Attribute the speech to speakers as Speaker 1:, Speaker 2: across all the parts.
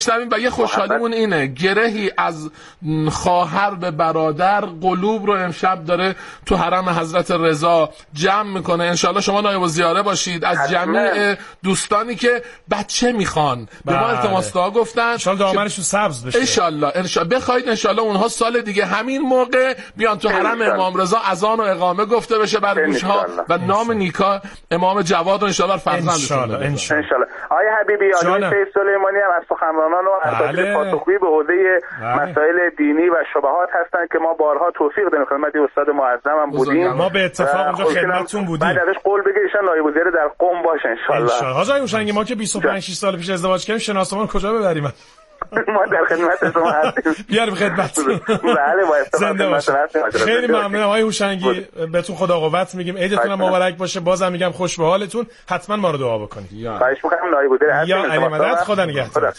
Speaker 1: و یه خوشحالیمون اینه گرهی از خواهر به برادر قلوب رو امشب داره تو حرم حضرت رضا جمع میکنه. انشالله شما نایب الزیاره باشید از جمعی دوستانی که بچه میخوان به ما التماس دعا گفتن،
Speaker 2: انشالله دامنشون سبز بشه،
Speaker 1: انشالله بخواید انشالله اونها سال دیگه همین موقع بیان تو حرم امام رضا اذان و اقامه گفته بشه بر گوشها و نام نیکا امام جواد رو انشالله فرزندشون بده.
Speaker 3: انشالله. آقای حبیبی آقای سید سلیمانی هم از سخنرانان و اساتید پاسخگویی به حوزه مسائل دینی و شبهات هستن که ما بارها توفیق دادیم خدمت استاد معظم هم بودیم.
Speaker 2: ما به اتفاق اونجا خدمتتون بودیم.
Speaker 3: بعد ازش قول بگیر ایشان نایب الوزیر در قم باشه انشالله.
Speaker 2: حاج هوشنگی ما که 25 6 سال پیش ازدواج کردیم شناسنامه کجا ببریم؟
Speaker 3: ما در خدمت شما هستیم.
Speaker 2: بیاریم خدمت.
Speaker 3: بله با افتخار.
Speaker 2: خیلی ممنونم آقای هوشنگی، بهتون خدا قوت میگیم. عیدتون مبارک باشه. بازم میگم خوش به حالتون. حتما ما رو دعا بکنید.
Speaker 3: خواهش می‌کنم نایب الوزیر هستیم.
Speaker 2: یا علی مدد خدا نگهدار.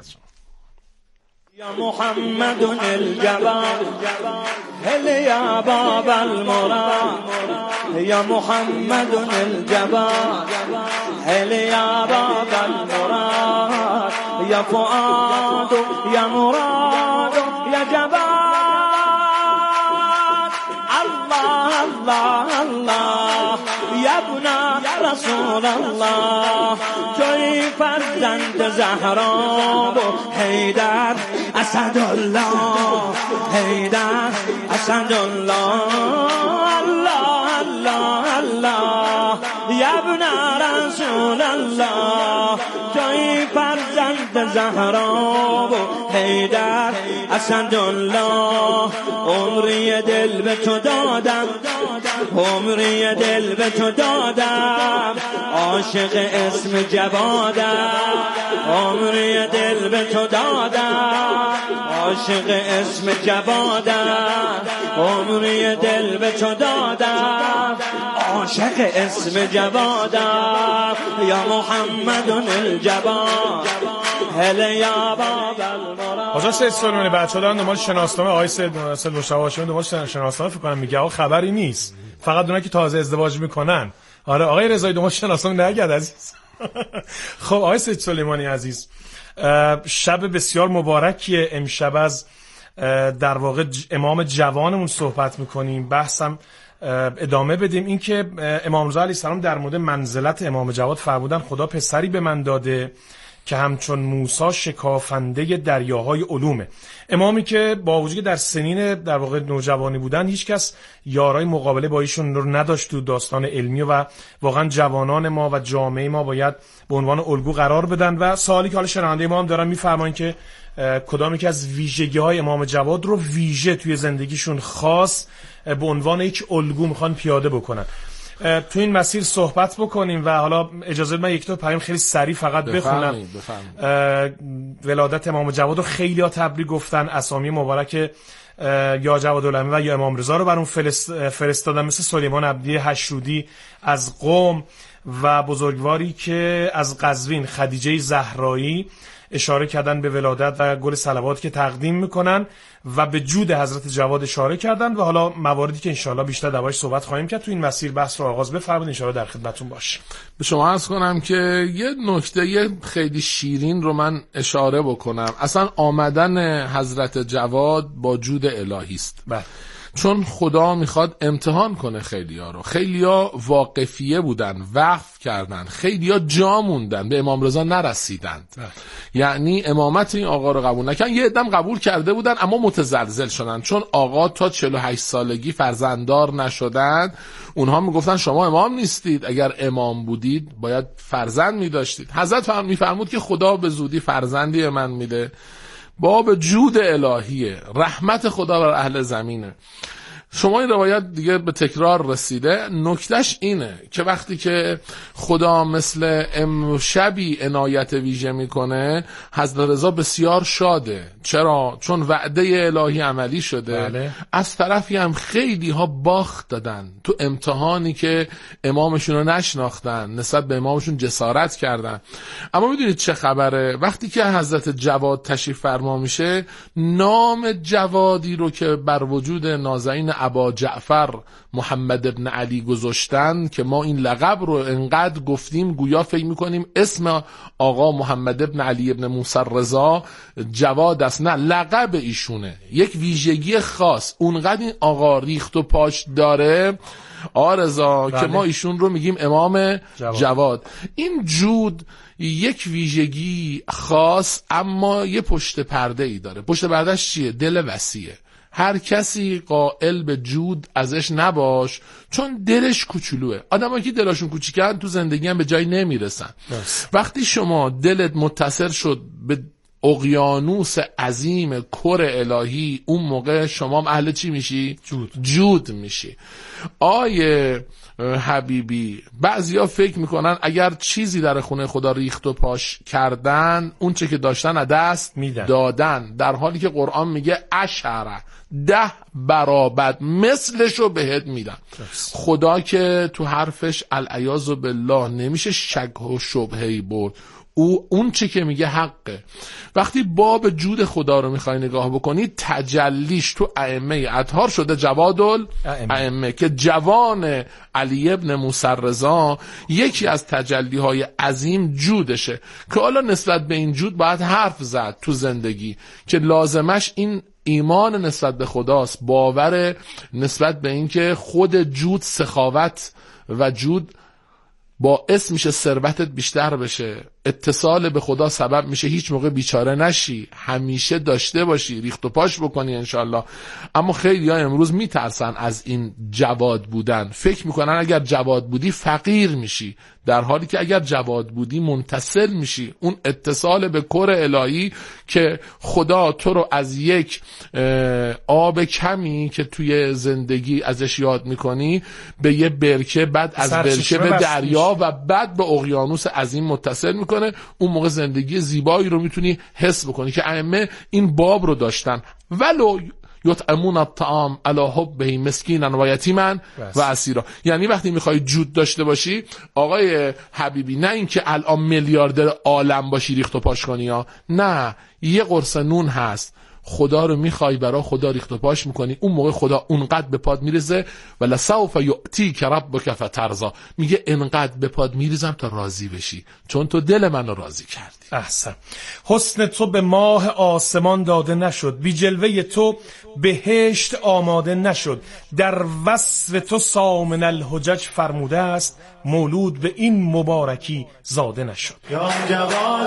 Speaker 4: يا محمد الجبار هل يا باب المراد يا محمد الجبار هل يا باب المراد يا فؤاد يا مراد يا جبار الله الله الله يا ابن رسول الله توی فرزند زهرا و حیدر اسدالله حیدر اسدالله الله الله الله یا ابن رسول الله توی فرزند زهرا و حیدر اسدالله عمری دل به تو دادم عمری دل به تو دادم عاشق اسم جوادم عمری دل به تو دادم عاشق اسم جوادم عمری دل به تو دادم عاشق اسم جوادم یا محمد الجواد هل یا باب المراد.
Speaker 2: آقا سید سلیمانی بچه‌ها دارن دنبال شناسنامه آقای سید مشتاق هاشمی دنبال شناسنامه فکر کنم میگه آقا خبری نیست، فقط اونایی که تازه ازدواج میکنن. آره آقای رضایی دنبال شناسنامه نگرد عزیز. خب آقای سید سلیمانی عزیز، شب بسیار مبارکیه امشب. از در واقع امام جوانمون صحبت میکنیم، بحثم ادامه بدیم. این که امام رضا علیه السلام در مورد منزلت امام جواد فرمودن خدا پسری به من داده که همچون موسی شکافنده دریاهای علومه. امامی که با وجودی در سنین در واقع نوجوانی بودن هیچ کس یارای مقابله با ایشون رو نداشت تو داستان علمی و واقعا جوانان ما و جامعه ما باید به عنوان الگو قرار بدن. و سوالی که حالا شنونده ما هم دارن میفرمایند که کدام یکی از ویژگی‌های امام جواد رو ویژه توی زندگیشون خاص به عنوان یک الگو میخوان پیاده بکنن. تو این مسیر صحبت بکنیم و حالا اجازه بدید من یک تا پیام خیلی سریع فقط بخونم. ولادت امام جواد رو خیلی ها تبریک گفتن، اسامی مبارک یا جوادالامین و یا امام رضا رو بر اون فرستادن، مثل سلیمان عبدی حشودی از قم و بزرگواری که از قزوین خدیجه زهرایی اشاره کردن به ولادت و گل صلوات که تقدیم میکنن و به جود حضرت جواد اشاره کردن و حالا مواردی که انشالله بیشتر دربارش صحبت خواهیم کرد. تو این مسیر بحث رو آغاز بفرمایید، انشالله در خدمتتون باشیم.
Speaker 1: به شما عرض کنم که یه نکته خیلی شیرین رو من اشاره بکنم. اصلا آمدن حضرت جواد با جود الهی است. چون خدا میخواد امتحان کنه خیلیا رو. خیلیا واقفیه بودن، وقف کردن، خیلیا جا موندن، به امام رضا نرسیدند. یعنی امامت این آقا رو قبول نکردن. یه عدم قبول کرده بودن اما متزلزل شدن، چون آقا تا 48 سالگی فرزنددار نشدند. اونها میگفتن شما امام نیستید، اگر امام بودید باید فرزند میداشتید. حضرت میفرمود که خدا به زودی فرزندی من میده، باب جود الهیه، رحمت خدا بر اهل زمینه. شما این روایت دیگه به تکرار رسیده. نکتهش اینه که وقتی که خدا مثل امشبی عنایت ویژه میکنه، حضرت رضا بسیار شاده. چرا؟ چون وعده الهی عملی شده.
Speaker 2: بله.
Speaker 1: از طرفی هم خیلی ها باخت دادن تو امتحانی که امامشون رو نشناختن، نسبت به امامشون جسارت کردن. اما میدونید چه خبره؟ وقتی که حضرت جواد تشریف فرما میشه، نام جوادی رو که بر وجود نازنین ابا جعفر محمد ابن علی گذاشتن که ما این لقب رو انقدر گفتیم گویا فکر میکنیم اسم آقا محمد ابن علی ابن موسی رضا جواد است. نه، لقب ایشونه، یک ویژگی خاص. اونقدر این آقا ریخت و پاش داره آرزا که ما ایشون رو میگیم امام جواد. این جود یک ویژگی خاص اما یه پشت پرده ای داره. پشت پردهش چیه؟ دل وسیعه. هر کسی قائل به جود ازش نباش، چون دلش کوچولوه. آدمایی که دلشون کوچیکن تو زندگی هم به جایی نمیرسن. وقتی شما دلت متصل شد به اقیانوس عظیم کور الهی، اون موقع شما اهل چی میشی؟ جود میشی. آیه حبیبی بعضیا فکر میکنن اگر چیزی در خونه خدا ریخت و پاش کردن، اون چه که داشتن از دست دادن، در حالی که قرآن میگه 10 برابر مثلشو بهت میدن. خدا که تو حرفش العیاذ بالله نمیشه شک و شبهه‌ای برد. اون چی که میگه حقه. وقتی باب جود خدا رو میخوای نگاه بکنی، تجلیش تو ائمه اطهار شده جوادالائمه که جوان علی ابن موسی رضا یکی از تجلیهای عظیم جودشه که حالا نسبت به این جود باید حرف زد تو زندگی که لازمش این ایمان نسبت به خداست، باور نسبت به این که خود جود سخاوت و جود باعث میشه ثروتت بیشتر بشه، اتصال به خدا سبب میشه هیچ موقع بیچاره نشی، همیشه داشته باشی، ریخت و پاش بکنی انشالله. اما خیلی ها امروز میترسن از این جواد بودن، فکر میکنن اگر جواد بودی فقیر میشی، در حالی که اگر جواد بودی منتصل میشی. اون اتصال به کور الهی که خدا تو رو از یک آب کمی که توی زندگی ازش یاد میکنی به یه برکه، بعد از برکه به دریا و بعد به اقیانوس عظیم متصل میکنه. اون موقع زندگی زیبایی رو میتونی حس بکنی که ائمه این باب رو داشتن. ولو یطعمون الطعام علی حبه مسکینا و یتیما و اسیرا. یعنی وقتی میخوای جود داشته باشی آقای حبیبی، نه اینکه الان میلیاردر عالم باشی ریخت و پاش کنی ها، نه، یه قرص نون هست، خدا رو میخوای برای خدا ریخت و پاش میکنی، اون موقع خدا اونقدر به پاد میرزه و لسوف یؤتیک ربک فترضی، میگه انقدر به پاد میریزم تا راضی بشی، چون تو دل منو راضی کردی.
Speaker 2: احسن. حسن تو به ماه آسمان داده نشد، بی جلوه تو بهشت آماده نشد، در وصف تو سامن الحجج فرموده است، مولود به این مبارکی زاده نشد. یا جواد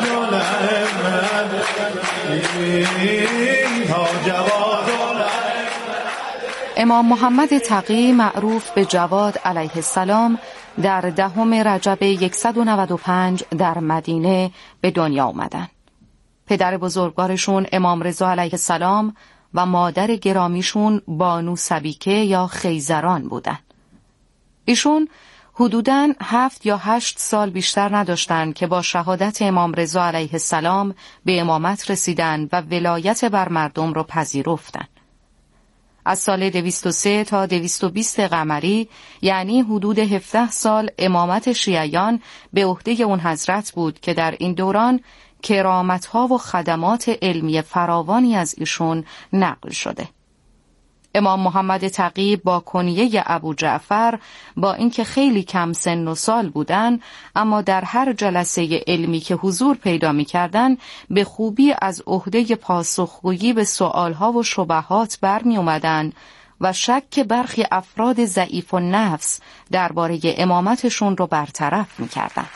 Speaker 5: امام محمد تقی معروف به جواد علیه السلام در 10 رجب 195 در مدینه به دنیا آمدند. پدر بزرگوارشون امام رضا علیه السلام و مادر گرامیشون بانو سبیکه یا خیزران بودند. ایشون حدوداً 7 یا 8 سال بیشتر نداشتند که با شهادت امام رضا علیه السلام به امامت رسیدند و ولایت بر مردم را پذیرفتند. از سال 203 تا 220 قمری، یعنی حدود 17 سال، امامت شیعیان به عهده اون حضرت بود که در این دوران کرامت‌ها و خدمات علمی فراوانی از ایشون نقل شده. امام محمد تقی با کنیه ابو جعفر، با اینکه خیلی کم سن و سال بودن، اما در هر جلسه علمی که حضور پیدا می‌کردند به خوبی از عهده پاسخگویی به سوالها و شبهات برمی اومدن و شک برخی افراد ضعیف النفس درباره امامتشون رو برطرف می‌کردند.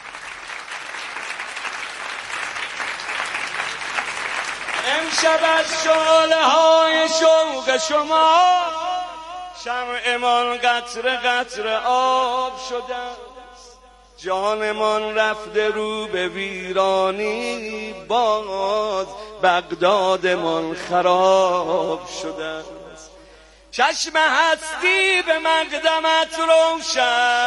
Speaker 4: امشب از شعله‌های شوق شما شمعمان قطره قطره آب شده است، جانمان رفته رو به ویرانی، باز بغدادمان خراب شده است. چشم هستی به مقدمت روشن،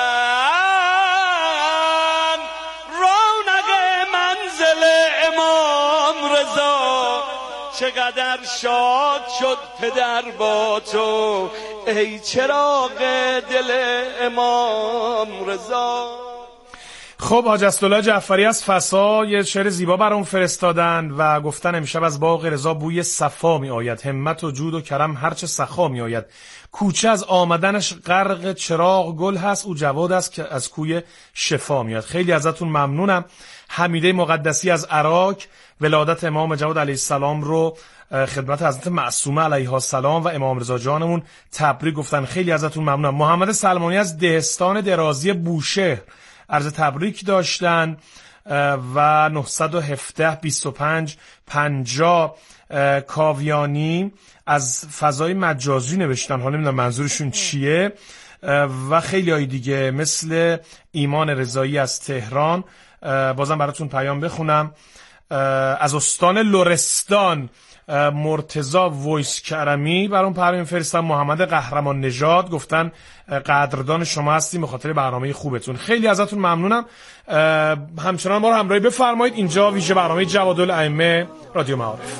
Speaker 4: رونق منزل امام رضا، چقدر شاد شد پدر با تو ای چراغ دل امام رضا.
Speaker 2: خب حاج اسدالله جعفری از فسا یه شعر زیبا برام فرستادن و گفتن امشب از باغ رضا بوی صفا می آید، همت و جود و کرم هرچه سخا می آید، کوچه از آمدنش غرق چراغ گل هست، او جواد است که از کوی شفا میاد. خیلی ازتون ممنونم. حمیده مقدسی از عراق ولادت امام جواد علیه السلام رو خدمت حضرت معصومه علیها السلام و امام رضا جانمون تبریک گفتن. خیلی ازتون ممنونم. محمد سلمانی از دهستان درازی بوشهر عرض تبریک داشتن و 917 25 50 کاویانی از فضای مجازی نوشتن، حالا نمیدونم منظورشون چیه، و خیلی های دیگه مثل ایمان رضایی از تهران. بازم براتون پیام بخونم. از استان لرستان مرتضی ویس کرمی برام پیام فرستادن. محمد قهرمان نژاد گفتن قدردان شما هستیم به خاطر برنامه خوبتون. خیلی ازتون ممنونم. همچنان ما رو همراهی بفرمایید. اینجا ویژه برنامه جوادالائمه رادیو معارف.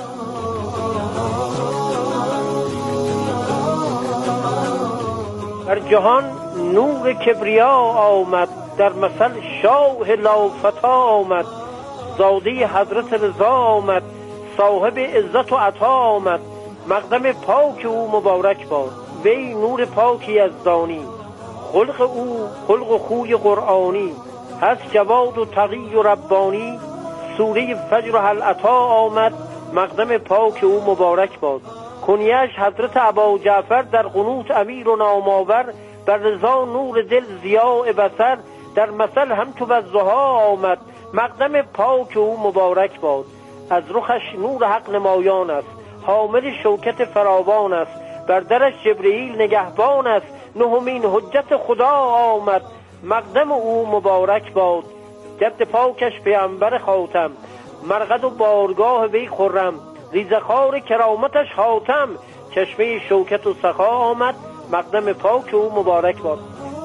Speaker 6: در جهان نور کبریا آمد، در مثل شاه لافتا آمد، زاده حضرت رضا آمد، صاحب عزت و عطا آمد، مقدم پاک او مبارک باد، وی نور پاکی یزدانی، خلق او خلق و خوی قرآنی، هست جواد و تقی و ربانی، سوره فجر و هل عطا آمد، مقدم پاک او مبارک باد، کنیش حضرت ابا جعفر در قنوت امیر و نامآور، بر رضا نور دل ضیاء بصر، در مثل هم تو والضحی آمد، مقدم پاک او مبارک باد، از رخش نور حق نمایان است، حامل شوکت فراوان است، بر درش جبرئیل نگهبان است، نهمین حجت خدا آمد، مقدم او مبارک باد، جد پاکش پیامبر خاتم، مرقد و بارگاه وی خرم، ریزخار کرامتش حاتم، چشمه شوکت و سخا آمد، مقدم پاک او مبارک باد.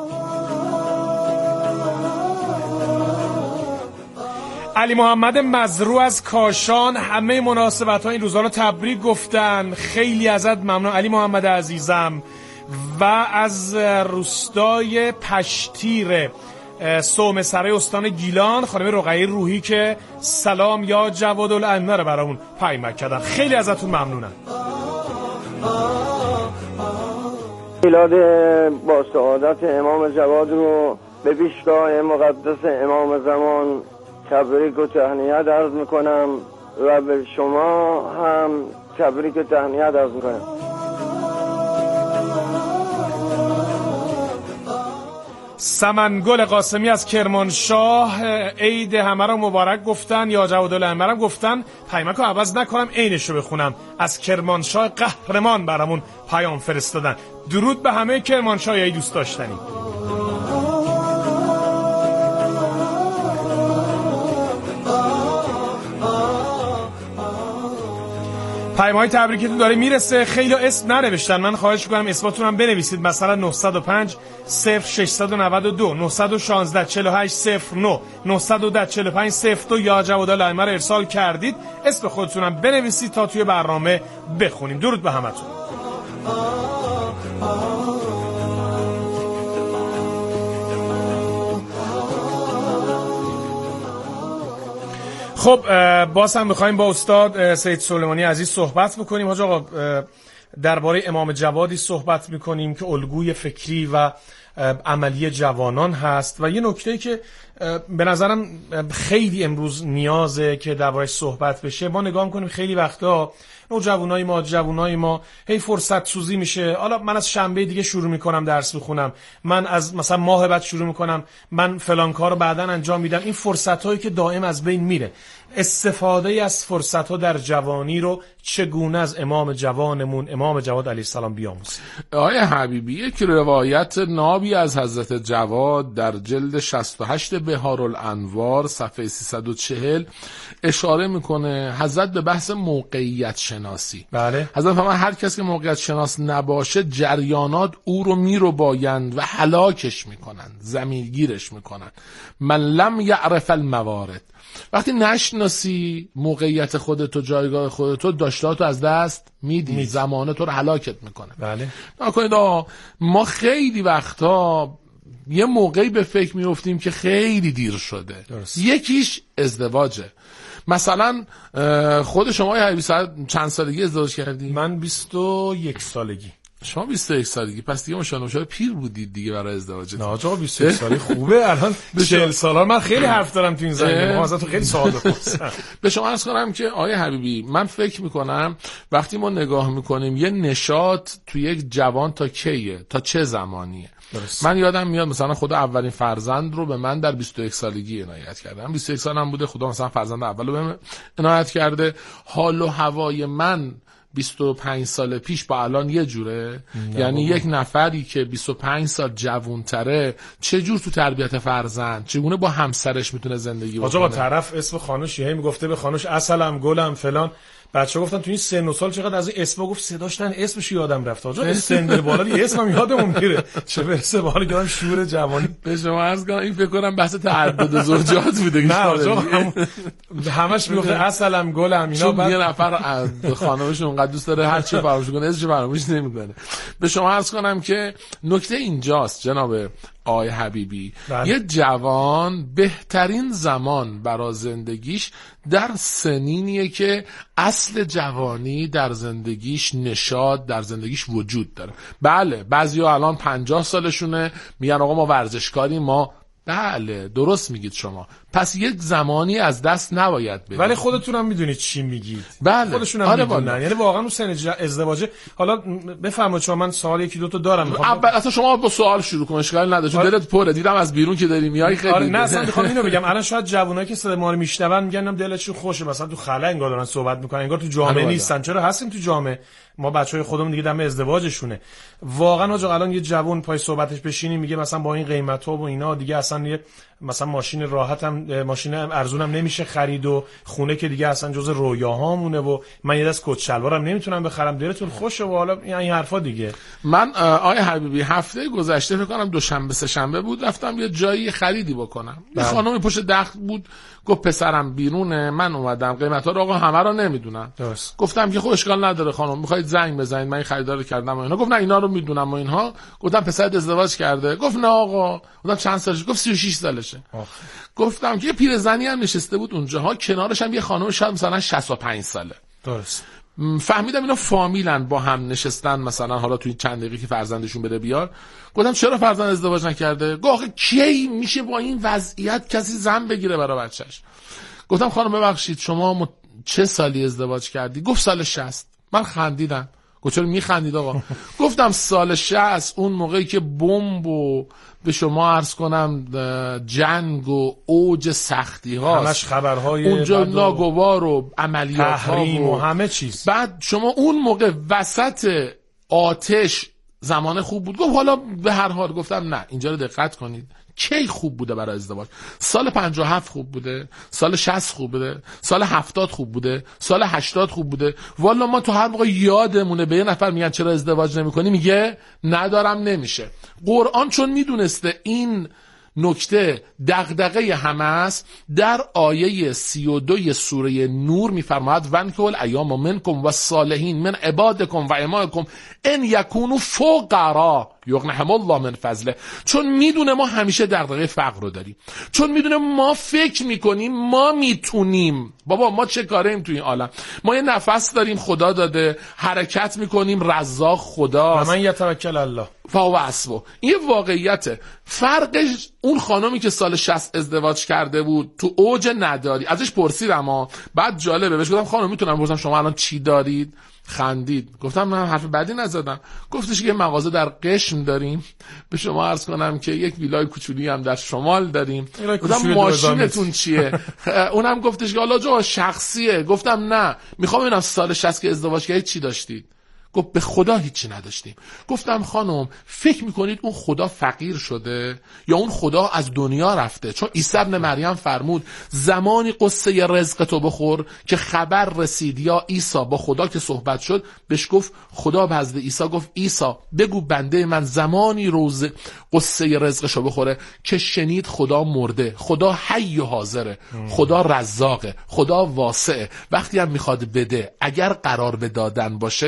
Speaker 2: علی محمد مزرو از کاشان همه مناسبت‌ها این روزا رو تبریک گفتن. خیلی ازت ممنون علی محمد عزیزم. و از روستای پشتیر سومسرای استان گیلان خانم رقیه روحی که سلام یا جوادالائمه رو برامون پیام کردن. خیلی ازتون ممنونم.
Speaker 7: میلاد با سعادت امام جواد رو به پیشگاه مقدس امام زمان تبریک و تهنیت عرض میکنم و به شما هم تبریک و تهنیت عرض میکنم.
Speaker 2: سمنگل قاسمی از کرمانشاه عید همه رو مبارک گفتن. یا جوادالائمه رو گفتن پیامکو عوض نکنم عینشو بخونم. از کرمانشاه قهرمان برامون پیام فرستادن. درود به همه کرمانشاهی دوست داشتنی. پیام‌های تبریکتون داره میرسه. خیلی اسم ننوشتن، من خواهش می‌کنم اسماتون هم بنویسید. مثلا 905 0692 916 48 09 910 45 02 یا جوادالائمه رو ارسال کردید. اسم خودتون هم بنویسید تا توی برنامه بخونیم. درود به همتون. خب باز هم می‌خوایم با استاد سید سلیمانی عزیز صحبت بکنیم. حاج آقا درباره امام جوادی صحبت می‌کنیم که الگوی فکری و عملی جوانان هست و یه نکته‌ای که به نظرم خیلی امروز نیازه که درباره‌اش صحبت بشه. ما نگاه می‌کنیم خیلی وقتا جوانای ما هی فرصت سوزی میشه. حالا من از شنبه دیگه شروع میکنم درس بخونم، من از مثلا ماه بعد شروع میکنم، من فلان کارو بعداً انجام میدم. این فرصتایی که دائم از بین میره. استفاده از فرصت‌ها در جوانی رو چگونه از امام جوانمون امام جواد علیه السلام بیاموزیم؟
Speaker 1: آقای حبیبی یک روایت نابی از حضرت جواد در جلد 68 بهارالانوار صفحه 340 اشاره میکنه حضرت به بحث موقعیت شناسی.
Speaker 2: بله.
Speaker 1: حضرت فرمان هر کسی که موقعیت شناس نباشه جریانات او رو میربایند و هلاکش میکنند، ضمیرگیرش میکنند. من لم یعرف الموارد. وقتی نشناسی موقعیت خودتو، جایگاه خودتو، داشتهاتو از دست میدی، زمانه تو رو هلاکت میکنه.
Speaker 2: بله.
Speaker 1: نکنید ما خیلی وقتا یه موقعی به فکر میافتیم که خیلی دیر شده. درست. یکیش ازدواجه. مثلا خود شما حبیبی چند سالگی ازدواج کردی؟
Speaker 2: من 21 سالگی.
Speaker 1: شما 21 سالگی، پس دیگه ماشاءالله پیر بودید دیگه برای ازدواجتون.
Speaker 2: نه آقا 21 سالی خوبه. الان 40 ساله من خیلی حرف دارم تو این زمینه. ما ازتون خیلی سوال بپرسم.
Speaker 1: به شما عرض کنم که آقای حبیبی، من فکر میکنم وقتی ما نگاه میکنیم یه نشاط تو یک جوان تا کیه، تا چه زمانیه. درست. من یادم میاد مثلا خدا اولین فرزند رو به من در 21 سالگی عنایت کرده. من 21 سالم بوده، خدا مثلا فرزند اولو به من عنایت کرده. حال و هوای من 25 سال پیش با الان یه جوره. یعنی یک نفری که 25 سال جوان‌تره چه جور تو تربیت فرزند، چگونه با همسرش میتونه زندگی بکنه.
Speaker 2: آقا طرف اسم خانوش هی میگفته به خانوش عسلم گلم فلان. بچه‌ها گفتن تو این سن و سال چقدر از این اسما گفت صداش داشتن اسمش یادم رفت. آقا سن بالا دیگه اسمم یادمون میره. چه برسه به حال یادم شور جوانی.
Speaker 1: به شما عرض کنم این فکر کنم بحث تعدد زوجات بوده.
Speaker 2: نه آقا همش میگفت عسلم گلم اینا.
Speaker 1: بعد یه نفر خانمش اونقدر دوست داره هر چی فراموش کنه اسمش فراموش نمیکنه. به شما عرض کنم که نکته اینجاست جناب آقای حبیبی، یه جوان بهترین زمان برای زندگیش در سنینیه که اصل جوانی در زندگیش نشاط در زندگیش وجود داره. بله بعضیا الان 50 سالشونه میگن آقا ما ورزشکاری ما. بله درست میگید شما. پس یک زمانی از دست نباید بدید.
Speaker 2: ولی خودتونم میدونید چی میگید.
Speaker 1: بله.
Speaker 2: خودشونم میدونن. یعنی واقعا اون سن ازدواجه. حالا بفرمایید شما، من سوال یکی دو تا دارم.
Speaker 1: اصلا شما با سوال شروع کن، اشکالی نداره چون دلت پره. دیدم از بیرون که داری میای خیلی.
Speaker 2: نه اصلا میخوام اینو بگم، الان شاید جوونایی که صدای ما رو میشنون میگن دلشون خوشه، مثلا تو خلا انگار دارن صحبت میکنن، انگار تو جامعه نیستن. چرا هستیم تو جامعه؟ ما بچهای خودمون دیگه دم ازدواجشونه. واقعا آجا الان یه جوون پای صحبتش بشینی میگه مثلا با این قیمتا و اینا دیگه اصلا یه مثلا ماشین راحتم ماشین ارزونم نمیشه خرید و خونه که دیگه اصلا جز رویاهامونه و من یه دست کت شلوارم نمیتونم بخرم. دلتون خوشه و حالا این حرفا دیگه.
Speaker 1: من آقای حبیبی هفته گذشته فکر کنم دوشنبه سه شنبه بود رفتم یه جایی خریدی بکنم. یه خانمی پشت دخت بود گفت پسرم بیرونه، من اومدم قیمتا رو آقا همه رو نمیدونم. گفتم که خب اشکال نداره خانم، میخواید زنگ بزنید من این خریدار کردم و اینا. گفت نه اینا رو میدونم و اینها. گفتم پسرت ازدواج کرده؟ گفت نه آقا. گفتم چند سالشه؟ گفت 36 سالشه. گفتم که یه پیرزنی هم نشسته بود اونجاها، کنارش هم یه خانم شاید مثلا 65 ساله.
Speaker 2: درست.
Speaker 1: فهمیدم اینا فامیلن، با هم نشستن مثلا حالا توی چند دقیقه که فرزندشون بده بیار. گفتم چرا فرزند ازدواج نکرده؟ گفت آخه کی میشه با این وضعیت کسی زن بگیره برای بچهش؟ گفتم خانم ببخشید شما چه سالی ازدواج کردی؟ گفت سال 60. من خندیدم. گفت چرا میخندید آقا؟ گفتم سال 60 اون موقعی که بمب و به شما عرض کنم جنگ و اوج سختی هاست،
Speaker 2: همش خبرهای
Speaker 1: اونجا ناگوار و عملیات
Speaker 2: تحریم و همه چیز.
Speaker 1: بعد شما اون موقع وسط آتش زمان خوب بود. گفت حالا به هر حال. گفتم نه اینجا رو دقت کنید. کی خوب بوده برای ازدواج؟ سال 57 خوب بوده، سال 60 خوب بوده، سال 70 خوب بوده، سال 80 خوب بوده. والا ما تو هر موقع یادمونه به یه نفر میگن چرا ازدواج نمی‌کنی میگه ندارم نمیشه. قرآن چون میدونسته این نکته دغدغه همه است، در آیه 32 سوره نور میفرماید ونکحوا الایام منکم والصالحین من عبادکم و امائکم ان یکونوا فقراء یغنیهم الله من فضله. چون میدونه ما همیشه دغدغه فقر رو داریم، چون میدونه ما فکر میکنیم ما میتونیم. بابا ما چه کاریم تو این عالم؟ ما یه نفس داریم خدا داده، حرکت میکنیم رزاق خداست.
Speaker 2: من یتوکل الله
Speaker 1: فهو حسبه. این واقعیته. فرقش اون خانمی که سال 60 ازدواج کرده بود تو اوج نداری، ازش پرسیدم بعد جالبه بهش گفتم خانم میتونم بپرسم شما الان چی دارید؟ خندید. گفتم من حرف بدی نزدم. گفتش که مغازه در قشم داریم، به شما عرض کنم که یک ویلای کوچولی هم در شمال داریم. گفتم ماشینتون چیه؟ اونم گفتش که حالا جا شخصیه. گفتم نه میخوام ببینم سال 60 که ازدواج کردید چی داشتید؟ گفت به خدا هیچی نداشتیم. گفتم خانم فکر میکنید اون خدا فقیر شده یا اون خدا از دنیا رفته؟ چون عیسی ابن مریم فرمود زمانی قصه رزق تو بخور که خبر رسید یا عیسی با خدا که صحبت شد بهش گفت خدا به حضرت عیسی گفت عیسی بگو بنده من زمانی روز قصه رزقشو بخوره که شنید خدا مرده، خدا حی و حاضره، خدا رزاقه، خدا واسعه، وقتی هم میخواد بده اگر قرار به دادن باشه اون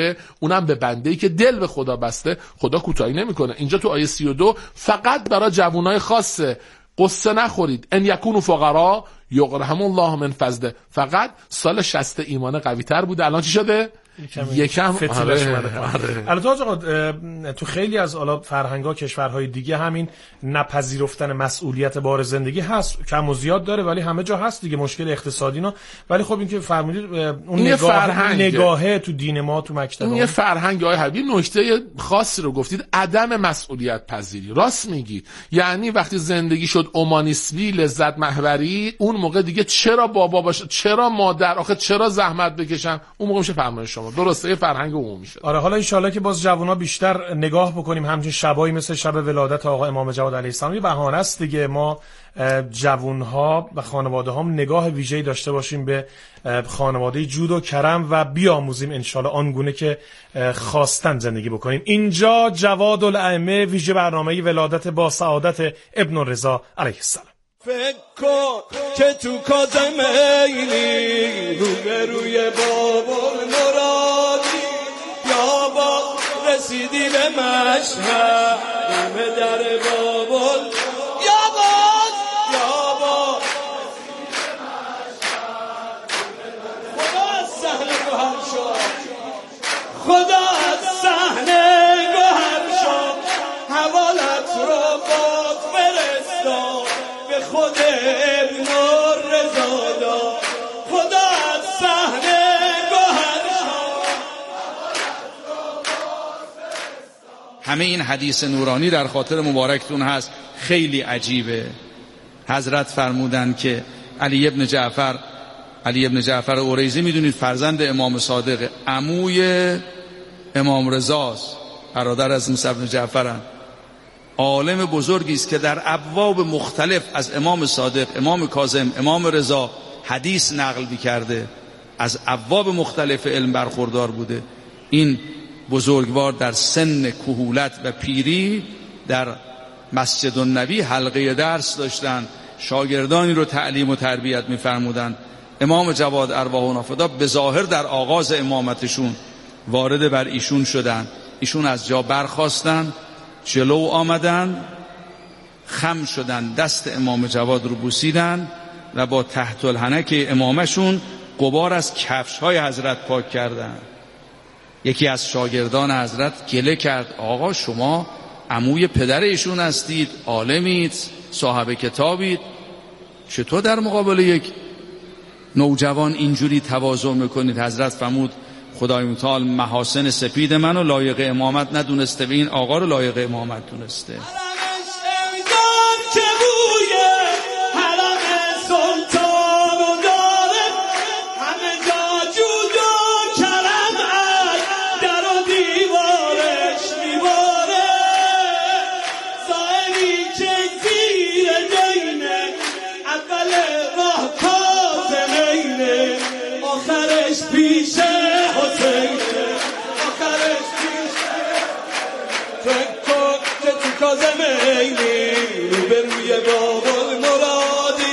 Speaker 1: اونم به بنده‌ای که دل به خدا بسته خدا کوتاهی نمیکنه. اینجا تو آیه 32 فقط برای جوانای خاصه، قصه نخورید. ان یکونوا فقرا یغنهم الله من فضله. فقط سال 60 ایمان قوی تر بوده، الان چی شده؟ یکم
Speaker 2: البته آقا تو خیلی از فرهنگ‌ها کشورهای دیگه همین نپذیرفتن مسئولیت بار زندگی هست، کم و زیاد داره ولی همه جا هست دیگه، مشکل اقتصادی نه. ولی خب این که فرمودید اون نگاهه تو دین ما تو مکتب
Speaker 1: این یه فرهنگ. آقای حبیبی نکته خاصی رو گفتید، عدم مسئولیت پذیری. راست میگی، یعنی وقتی زندگی شد اومانیسمی، لذت محوری، اون موقع دیگه چرا بابا باشه، چرا مادر، آخه چرا زحمت بکشم، اون موقع میشه فرمایش شما. درسته، یه فرهنگ عمومی شد.
Speaker 2: آره، حالا ان شاءالله که باز جوونا بیشتر نگاه بکنیم، همچین شبایی مثل شب ولادت آقا امام جواد علیه السلام یه بهانه است دیگه، ما جوانها و خانواده هم نگاه ویژه‌ای داشته باشیم به خانواده جود و کرم و بیاموزیم ان شاءالله آنگونه که خواستن زندگی بکنیم. اینجا جواد الائمه، ویژه برنامه ولادت با سعادت ابن رضا علیه السلام.
Speaker 4: فکر کن که تو کاظمینی روبروی بابا مرادی، یا با رسیدی به مشهد دم در بابا، یا با خدا از صحنه گوهر شد، خدا از صحنه گوهر شد، حوالت رو باد فرستاد به خود ابن رضا داد، خدا از صحنه گوهر شد.
Speaker 8: همه این حدیث نورانی در خاطر مبارکتون هست، خیلی عجیبه. حضرت فرمودن که علی ابن جعفر اوریزی میدونید فرزند امام صادق، عموی امام رضاست، برادر از موسی ابن جعفرن، عالم بزرگی است که در ابواب مختلف از امام صادق، امام کاظم، امام رضا حدیث نقل می‌کرده، از ابواب مختلف علم برخوردار بوده. این بزرگوار در سن کهولت و پیری در مسجد النبی حلقه درس داشتند، شاگردانی رو تعلیم و تربیت می‌فرمودند. امام جواد ارواح نافدا به ظاهر در آغاز امامتشون وارد بر ایشون شدند، ایشون از جا برخاستند، جلو آمدن، خم شدن، دست امام جواد رو بوسیدن و با تحت الحنک امامشون غبار از کفش‌های حضرت پاک کردن. یکی از شاگردان حضرت گله کرد، آقا شما عموی پدر ایشون هستید، عالمید، صاحب کتابید، چطور در مقابل یک نوجوان اینجوری تواضع میکنید؟ حضرت فرمود خدای متعال محاسن سپید منو لایق امامت ندونسته و این آقا رو لایق امامت دونسته.
Speaker 4: کاظمینی روبروی بابا مرادی،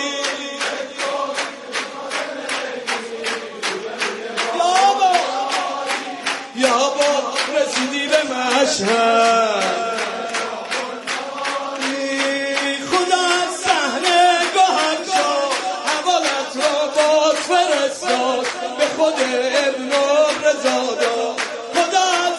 Speaker 4: یا با رسیدی به مشهد، خدا از صحنه گوهر شد، حوالت را باز فرستاد به خود ابن رضا داد، خدا از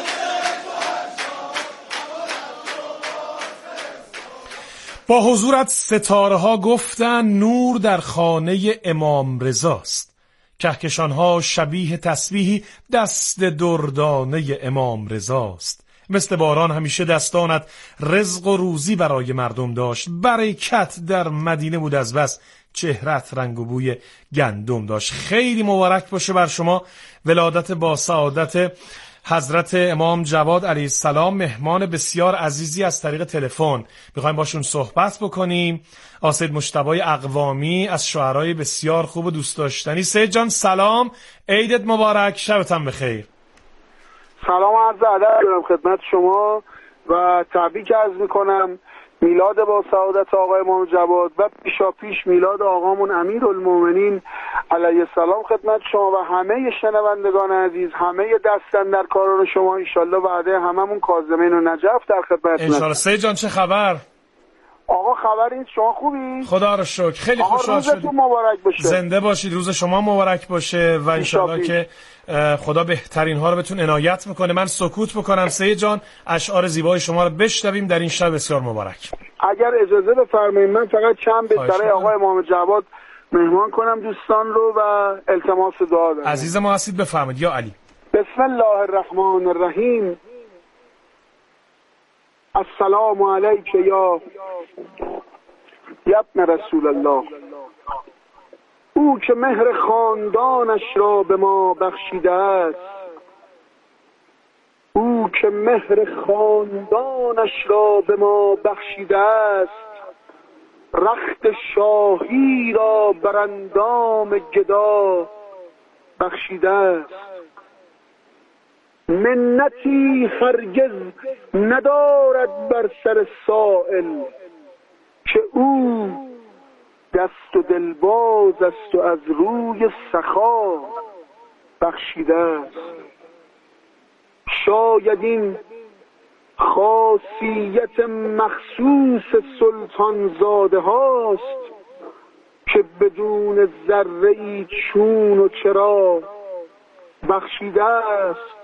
Speaker 2: با حضورت ستاره ها گفتن نور در خانه امام رضاست، کهکشان ها شبیه تسبیحی دست دردانه امام رضاست. مثل باران همیشه دستانت رزق و روزی برای مردم داشت، برکت در مدینه بود از بس چهرت رنگ و بوی گندم داشت. خیلی مبارک باشه بر شما ولادت با سعادت حضرت امام جواد علیه السلام. مهمان بسیار عزیزی از طریق تلفن میخوایم باشون صحبت بکنیم. سید مجتبی اقوامی از شاعرای بسیار خوب و دوست داشتنی. سید جان سلام، عیدت مبارک، شبتان بخیر.
Speaker 9: سلام عرض ادب دارم خدمت شما و تبریک عرض میکنم میلاد با سعادت آقای امام جواد و پیشاپیش میلاد آقامون امیرالمومنین علیه السلام خدمت شما و همه شنوندگان عزیز، همه دستن در کاران شما، انشالله وعده هممون کاظمین و نجف در خدمتتون.
Speaker 2: انشالله. سید جان چه خبر؟
Speaker 9: آقا خبر نیست، شما خوبی؟
Speaker 2: خدا رو شکر، خیلی خوشحال شدیم.
Speaker 9: روزتون مبارک باشه.
Speaker 2: زنده باشید، روز شما مبارک باشه و انشالله که خدا بهترین ها رو بهتون عنایت میکنه. من سکوت بکنم سید جان، اشعار زیبای شما رو بشنویم در این شب بسیار مبارک.
Speaker 9: اگر اجازه بفرمایید من فقط چند بیت برای آقای امام جواد مهمان کنم دوستان رو و التماس دعا دارم.
Speaker 2: عزیز ما هستید، بفرمایید یا علی.
Speaker 9: بسم الله الرحمن الرحیم. السلام علیک یا ابن رسول الله. او که مهر خاندانش را به ما بخشیده است، او که مهر خاندانش را به ما بخشیده است، رخت شاهی را بر اندام گدا بخشیده است. منتی هرگز ندارد بر سر سائل، که او دست و دلباز است و از روی سخا بخشیده است. شاید این خاصیت مخصوص سلطان زاده هاست، که بدون ذره‌ای چون و چرا بخشیده است.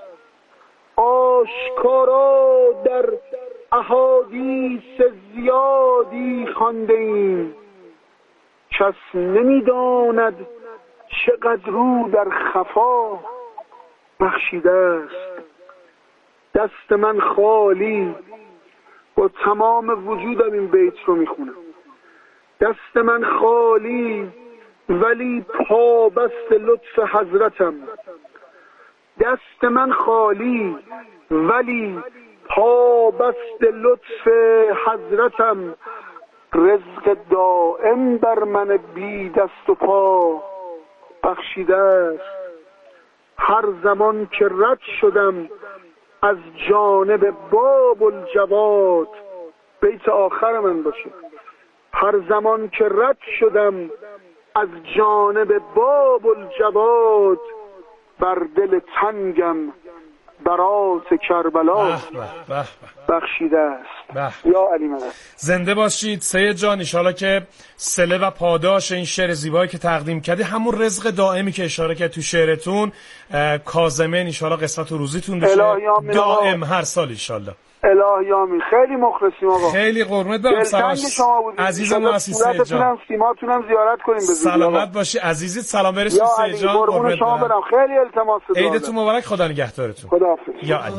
Speaker 9: آشکارا در احادیث زیادی خوانده ایم، کس نمیداند چقدر رو در خفا بخشیده است. دست من خالی، با تمام وجودم این بیت رو میخونم. دست من خالی ولی پابست لطف حضرتم. دست من خالی ولی پابست لطف حضرتم. رزق دائم بر من بی دست و پا بخشیده است. هر زمان که رد شدم از جانب باب الجواد، بیت آخر من باشه، هر زمان که رد شدم از جانب باب الجواد، بر دل تنگم برات کربلا بخشیده است. یا علی مدد.
Speaker 2: زنده باشید سید جان، انشالله که صله و پاداش این شعر زیبایی که تقدیم کردی، همون رزق دائمی که اشاره کرد تو شعرتون، کاظمین انشالله قسمت و روزیتون بشه دائم هر سال انشالله.
Speaker 9: الهی آمین. خیلی مخلصیم آقا.
Speaker 2: خیلی قربونت برم. عزیز ما هستی سید جان.
Speaker 9: سیماتونم زیارت کنیم.
Speaker 2: سلامت باشی عزیزی. سلام برسید سید جان.
Speaker 9: قربون شما برم. خیلی التماس دارم.
Speaker 2: عیدتون مبارک. خدا نگهدارتون.
Speaker 9: خداحافظ.
Speaker 2: یا علی.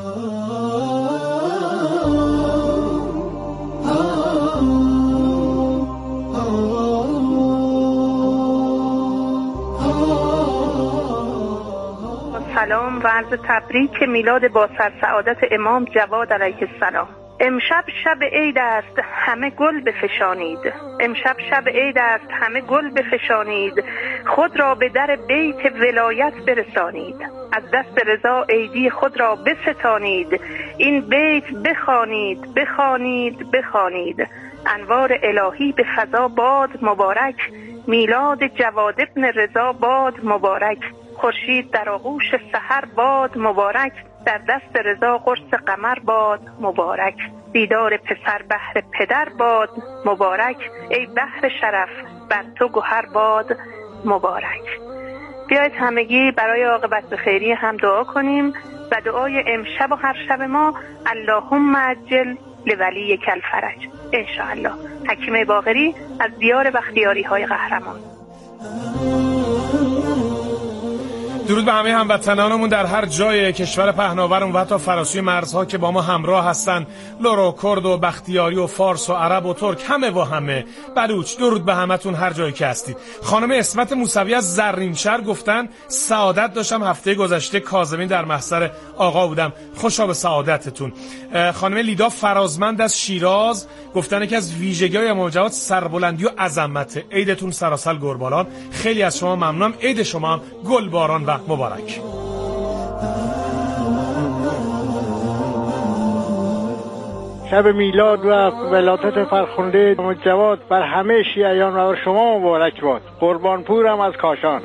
Speaker 10: سلام و عرض تبریک میلاد با سرسعادت امام جواد علیه السلام. امشب شب عید است همه گل بفشانید، امشب شب عید است همه گل بفشانید، خود را به در بیت ولایت برسانید، از دست رضا عیدی خود را بستانید، این بیت بخوانید بخوانید بخوانید، انوار الهی به فضا باد مبارک، میلاد جواد ابن رضا باد مبارک، خورشید در آغوش سحر باد مبارک، در دست رضا قرص قمر باد مبارک، دیدار پسر بهر پدر باد مبارک، ای بهر شرف بر تو گوهر باد مبارک. بیایید همگی برای عاقبت خیری هم دعا کنیم و دعای امشب و هر شب ما اللهم عجل لولی کل فرج انشاءالله. حکیم باقری از دیار بختیاری های قهرمان.
Speaker 2: درود به همه هموطنانمون در هر جای کشور پهناورمون و حتی فراسوی مرزها که با ما همراه هستن، لر و کرد و بختیاری و فارس و عرب و ترک، همه و همه، بلوچ. درود به همتون هر جایی که هستید. خانم اسمت موسوی از زرینشهر گفتن سعادت داشتم هفته گذشته کاظمین در محضر آقا بودم. خوشا به سعادتتون. خانم لیدا فرازمند از شیراز گفتن که از ویژگی‌های امام جواد سربلندی و عظمت. عیدتون سراسر گلباران. خیلی از شما ممنونم. عید شما هم گلباران و مبارک.
Speaker 11: شب میلاد و ولادت فرخنده امام جواد بر همه شیعیان و بر شما مبارک باد. قربانپورم از کاشان.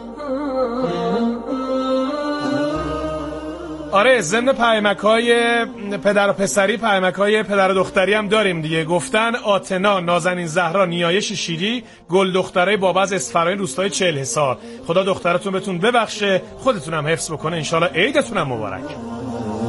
Speaker 2: آره، ضمن پیامک‌های پدر و پسری پیامک‌های پدر و دختری هم داریم دیگه. گفتن آتنا، نازنین زهرا، نیایش شیری، گل دختره بابا از اصفهان روستای 40 حصار. خدا دخترتون بهتون ببخشه، خودتونم حفظ بکنه، انشالله عیدتونم مبارک.